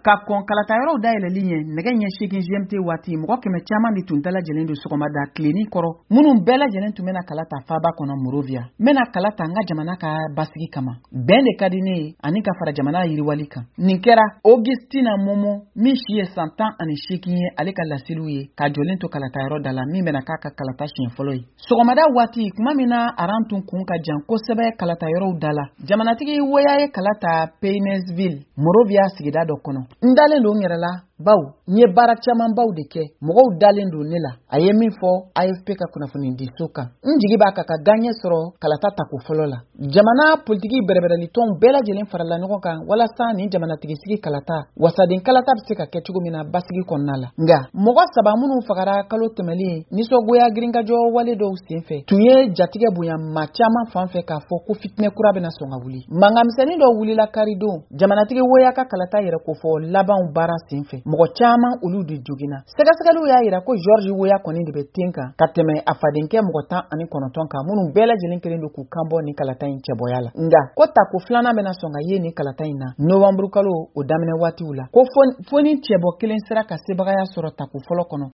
ka kɔn kalata yɔrɔw dayɛlɛli ɲɛ nɛgɛ ɲɛ 8 GMT waati mɔgɔ kɛmɛ caman de tun dalajɛlen do sɔgɔmada tilenni kɔrɔ minnu bɛɛ lajɛlen tun bɛna kala ta faaba kɔnɔ Monrovia. N bɛna kala ta n ka jamana ka basigi kama bɛn de ka di ne ye ani ka fara jamana yiriwali kan. Nin kɛra Augustina Momo min si ye san 18 ye ale ka laseliw ye ka jɔlen to kalata yɔrɔ da la min bɛna k'a ka kalata siɲɛ fɔlɔ ye. Sɔgɔmada waati kuma min na aran tun kun ka jan kosɛbɛ kalata yɔrɔw da la jamanatigi Weah ye kalata Paynesville Monrovia sigida dɔ kɔnɔ. N dalen don n yɛrɛ la baw n ye baara caman baw de kɛ mɔgɔw dalen don ne la a ye min fɔ AFP ka kunnafoni di so kan. N jigi b'a ka gaɲɛ sɔrɔ kalata tako fɔlɔ la. Jamana politiki bɛrɛbɛrɛli tɔnw bɛɛ lajɛlen farala ɲɔgɔn kan walasa ni jamanatigi sigi kalata wasaden kalata bɛ se ka kɛ cogo min na basigi kɔnɔna la. Nga mɔgɔ 3 minnu fagara kalo tɛmɛlen nisɔngoya girinkajɔ wale dɔw senfɛ tun ye jatigɛ bonya ma caman fan fɛ k'a fɔ ko fitinɛ kura bɛna sɔn ka wuli. Mangamisɛnnin dɔ wulila karidon jamanatigi Weah ka kalata yɛrɛ ko fɔ labanw baara senfɛ. Mɔgɔ caman olu de jogina. Sɛgɛsɛgɛliw y'a yira ko George Weah kɔni de bɛ ten kan ka tɛmɛ a fadenkɛ mɔgɔ 19 kan minnu bɛɛ lajɛlen kelen do k'u kanbɔ ni kalata in cɛbɔya la. Nga ko tako filanan bɛna sɔn ka ye ni kalata in na Novembre kalo o daminɛ waatiw la ko fo ni cɛbɔ kelen sera ka sebagaya sɔrɔ tako fɔlɔ kɔnɔ